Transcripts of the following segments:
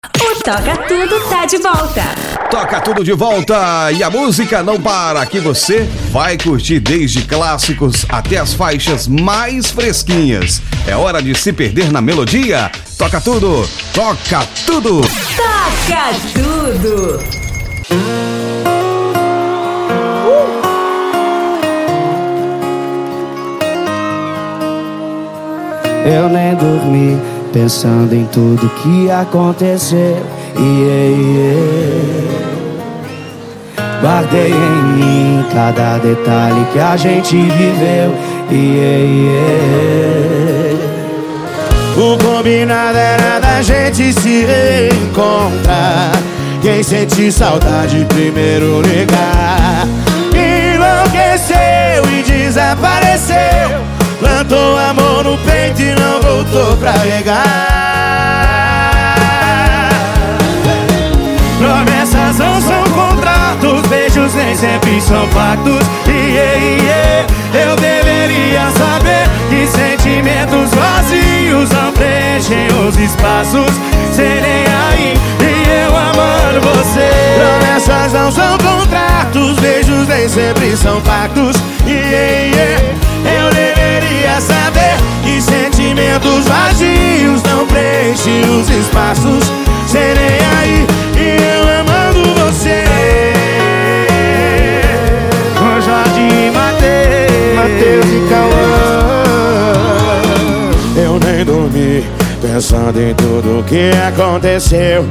O Toca Tudo tá de volta. Toca Tudo de volta e a música não para, que você vai curtir desde clássicos até as faixas mais fresquinhas. É hora de se perder na melodia. Toca Tudo, toca tudo. Toca Tudo. Eu nem dormi pensando em tudo que aconteceu. Guardei em mim cada detalhe que a gente viveu. O combinado era da gente se reencontrar. Quem sente saudade primeiro ligar. Enlouqueceu e desapareceu. Plantou amor no peito e não voltou pra regar. Promessas não são contratos, beijos nem sempre são pactos. Eu deveria saber que sentimentos vazios não preenchem os espaços. Cê nem aí e eu amando você. Promessas não são contratos, beijos nem sempre são pactos. Eu deveria saber que sentimentos vazios não preenchem os espaços. Cê nem aí e eu amando você. Com Jorge e Matheus e Cauã. Eu nem dormi pensando em tudo que aconteceu.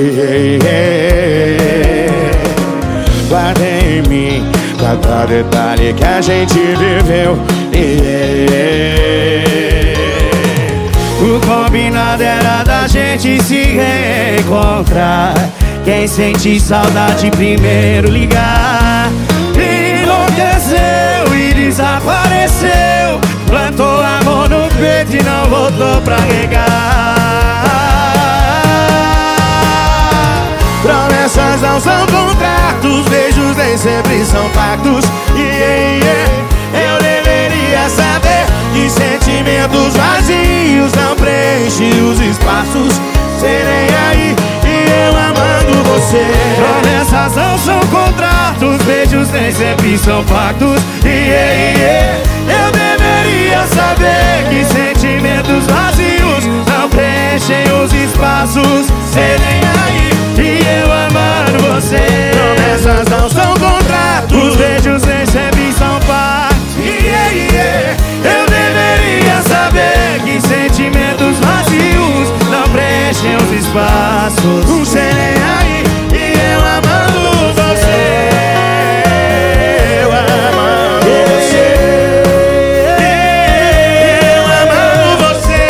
Guardei em mim cada detalhe que a gente viveu. O combinado era da gente se reencontrar. Quem sente saudade primeiro ligar. Enlouqueceu e desapareceu. Plantou amor no peito e não voltou pra regar. Promessas não são contratos, beijos nem sempre são pactos. Eu deveria saber que sentimentos vazios não preenchem os espaços. Serei aí e eu amando você. Promessas não são contratos, beijos nem sempre são pactos. Eu deveria saber que sentimentos vazios não preenchem os espaços. Serei aí e eu amando você. Promessas não são contratos, beijos nem sempre são pactos. Eu deveria saber que sentimentos vazios não preenchem os espaços. Serei aí e eu amando você. Eu amando você. Eu amando você.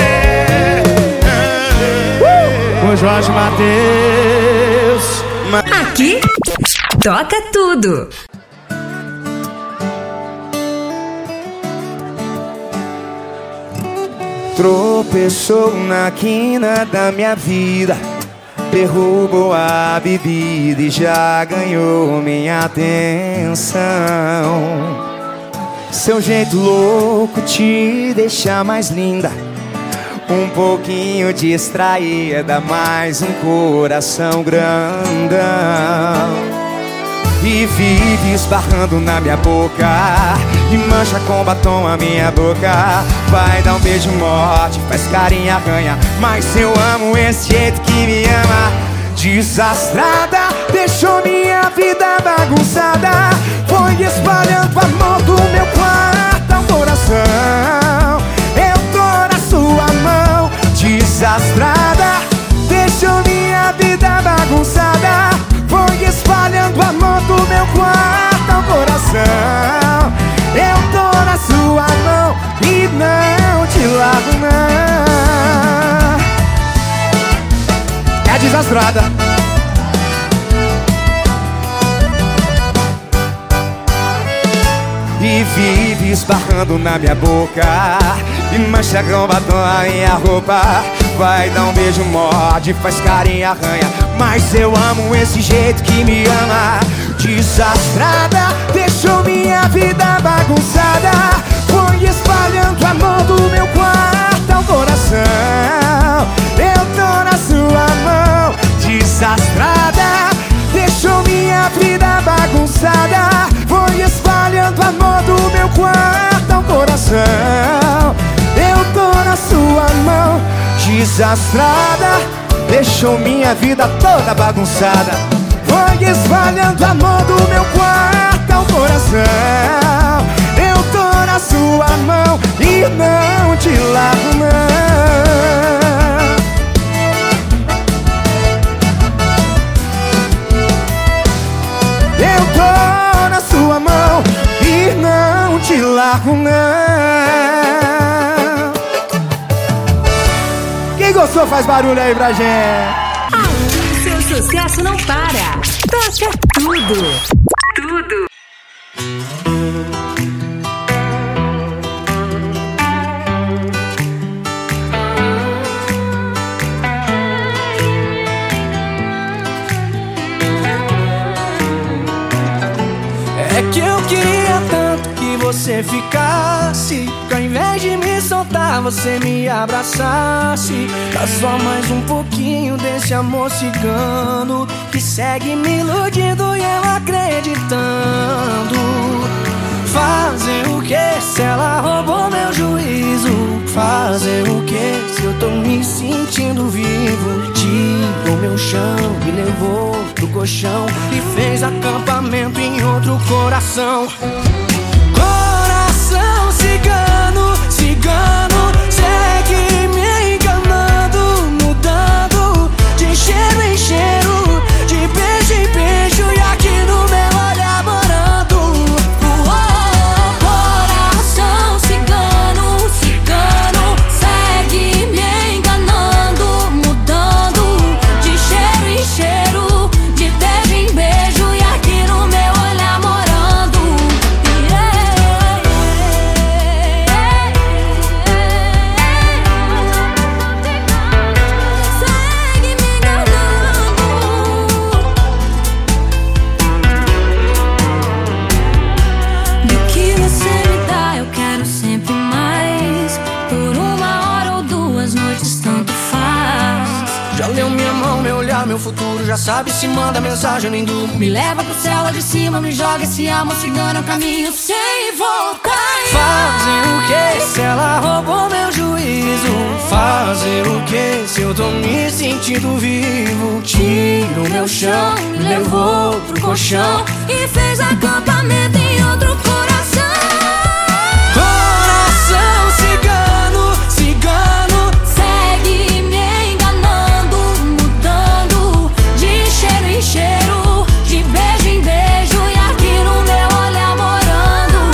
Com Jorge Matheus. Aqui, toca tudo. Tropeçou na quina da minha vida, derrubou a bebida e já ganhou minha atenção. Seu jeito louco te deixa mais linda, um pouquinho distraída, mais um coração grandão. E vive esbarrando na minha boca e mancha com batom a minha boca. Vai dar um beijo morte, faz carinho, arranha, mas eu amo esse jeito que me ama. Desastrada, deixou minha vida bagunçada. Foi espalhando amor do meu quarto ao coração. Eu tô na sua mão. Desastrada, deixou minha vida bagunçada. Foi espalhando amor do meu quarto ao coração. Eu tô na sua mão e não te largo não. É desastrada. E vive esbarrando na minha boca e mancha com batom a minha roupa. Vai dar um beijo, morde, faz carinho, arranha, mas eu amo esse jeito que me ama. Desastrada, deixou minha vida bagunçada. Foi espalhando amor do meu quarto ao coração. Eu tô na sua mão desastrada, deixou minha vida toda bagunçada. Foi espalhando amor do meu quarto ao coração. Eu tô na sua mão e não te largo não. Eu tô na sua mão e não te largo não. Quem gostou faz barulho aí pra gente. Seu sucesso não para. Toca tudo. Tudo. É que eu queria tanto que você ficasse, que ao invés de me soltar você me abraçasse. Dá só mais um pouquinho desse amor cigano que segue me iludindo e eu acreditando. Fazer o que se ela roubou meu juízo? Fazer o que se eu tô me sentindo vivo? Tirou meu chão, me levou pro colchão e fez acampamento em outro coração. Coração cigano, cigano, segue me enganando, mudando de cheiro em cheiro, de beijo em beijo e aqui no meu olhar morando. Coração cigano, cigano, segue me enganando, mudando de cheiro em cheiro, de beijo em beijo e aqui no meu olhar morando. Segue me enganando. Do que você me dá, eu quero sempre mais. Por uma hora ou duas noites, tanto faz. Já leu minha mão, meu olhar, meu futuro. Já sabe se manda mensagem, nem durmo. Me leva pro céu lá de cima, me joga esse amor cigano, caminho sem voltar. Fazer o que se ela roubou meu juízo? Fazer o que se eu tô me sentindo vivo? Tirou meu chão, me levou pro colchão E fez acampamento em outro coração. Coração cigano, cigano, Segue me enganando, mudando de cheiro em cheiro, de beijo em beijo e aqui no meu olhar morando.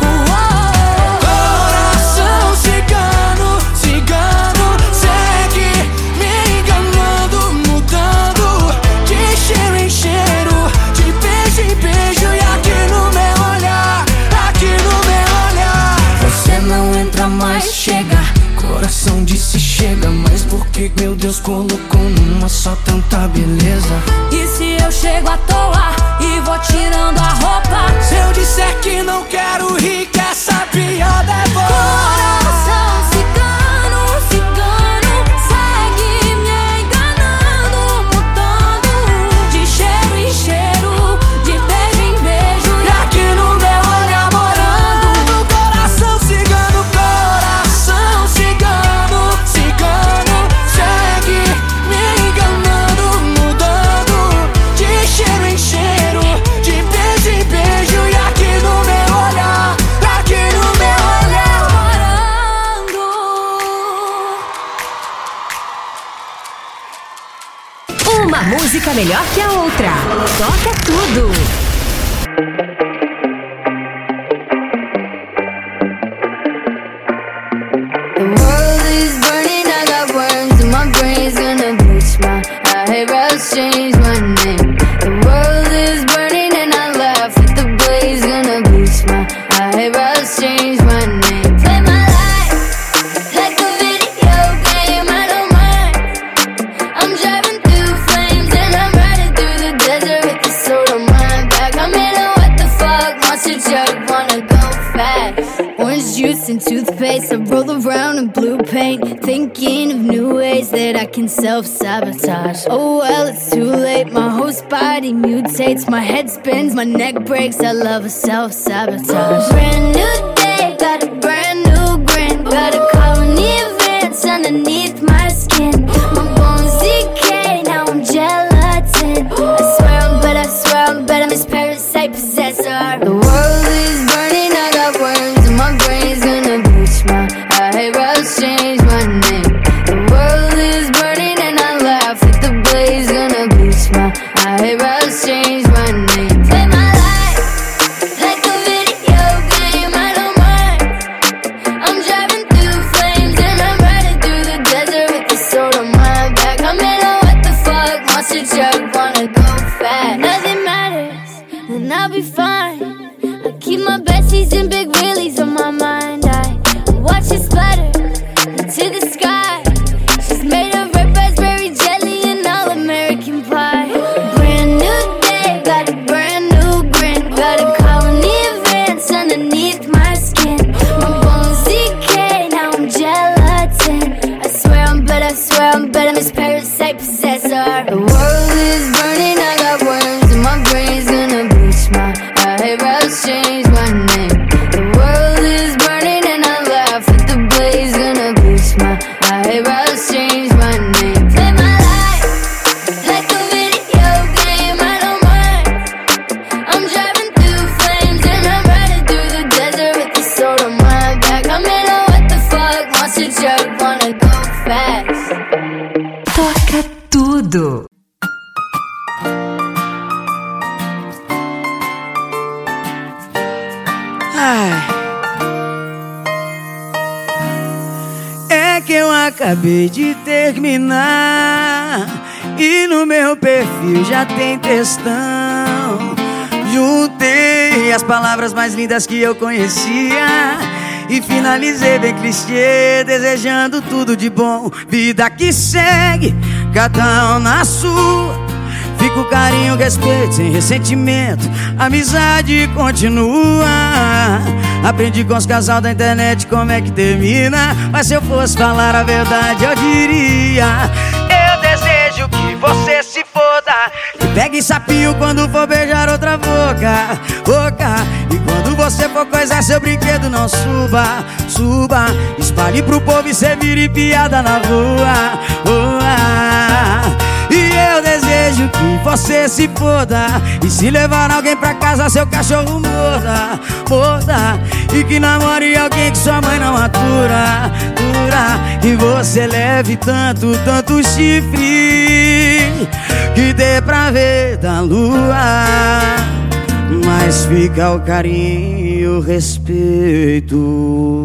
coração cigano, cigano, segue me enganando, mudando de cheiro em cheiro, de beijo em beijo e aqui no meu olhar, aqui no meu olhar. Você não entra mais, chega. Coração disse chega, mas por que meu Deus colocou numa só tanta beleza? E se eu chego à toa e vou tirando a roupa? Se eu disser que não quero rir, que essa piada é boa. Coração cigano, cigano, segue me enganando, mudando de cheiro em cheiro, de beijo em beijo E aqui no meu olhar morando. Coração cigano, cigano, segue me enganando, mudando de cheiro em cheiro, de beijo em beijo e aqui no meu olhar, aqui no meu olhar morando. Uma música melhor que a outra. Toca tudo. The world is burning, I got worms in my brain's gonna bleach my eyebrows, change my name. The world is burning and I laugh at the blaze, gonna bleach my eyebrows, change my name. Play my life like a video game, I don't mind. I'm driving through flames and I'm riding through the desert with the soul on my back. I'm in a what the fuck monster truck, wanna go fast. Orange juice and toothpaste, I roll around in blue paint, thinking of new ways that I can self-sabotage. Oh well, it's too late, my whole body mutates, my head spins, my neck breaks, I love a self-sabotage. Brand new day, got a brand new grin, got a colony of ants underneath my skin. wants to jerk, wanna go fast. Nothing matters, then I'll be fine. I keep my besties and big wheelies on my mind. I watch it splatter into the sky. She's made of red raspberry jelly and all-American pie. Brand new day, got a brand new grin. Got a colony of ants underneath my skin. My bones decay, now I'm gelatin. I swear I'm better, Miss Parasite Possessor. The world is burning, I got worms in my brain's gonna bleach my eyebrows, change my name. The world is burning and I laugh at the blaze, gonna bleach my eyebrows, change my name. Play my life like a video game, I don't mind. I'm driving through flames and I'm riding through the desert with the soul on my back. I'm in a what the fuck, monster jerk, wanna go fast. Toca tudo. É que eu acabei de terminar e no meu perfil já tem textão. Juntei as palavras mais lindas que eu conhecia e finalizei bem clichê, desejando tudo de bom. Vida que segue, cada um na sua. Fica o carinho, respeito, sem ressentimento. Amizade continua. Aprendi com os casal da internet como é que termina. Mas se eu fosse falar a verdade eu diria: eu desejo que você se foda. E pegue sapinho quando for beijar outra boca, boca. E quando você for coisar seu brinquedo não suba, suba. Espalhe pro povo e cê vire piada na rua, rua. E eu desejo que você se foda. E se levar alguém pra casa seu cachorro morda, morda. E que namore alguém que sua mãe não atura, atura. E você leve tanto, tanto chifre que dê pra ver da lua. Mas fica o carinho e o respeito.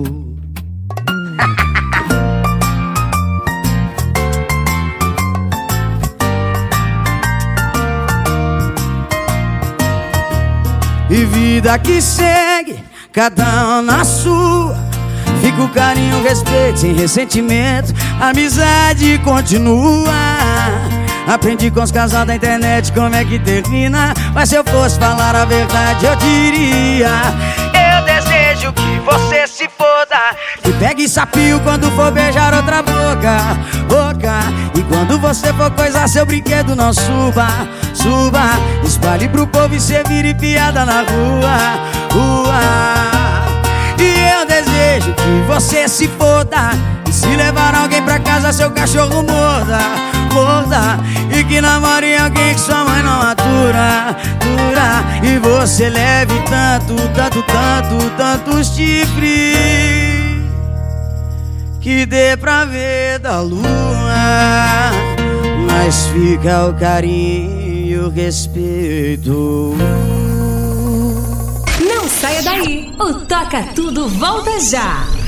E vida que segue, cada um na sua. Fica o carinho, o respeito, sem ressentimento. Amizade continua. Aprendi com os casal da internet como é que termina. Mas se eu fosse falar a verdade eu diria: eu desejo que você se foda. E pegue sapinho quando for beijar outra boca, boca. E quando você for coisar seu brinquedo não suba, suba. Espalhe pro povo e cê vire piada na rua, rua. E eu desejo que você se foda. E se levar alguém pra casa seu cachorro morda, morda. E que namore alguém que sua mãe não atura, atura. E você leve tanto, tanto, tanto, tantos chifres que dê pra ver da lua. Mas fica o carinho e o respeito. Não saia daí, o Toca Tudo volta já.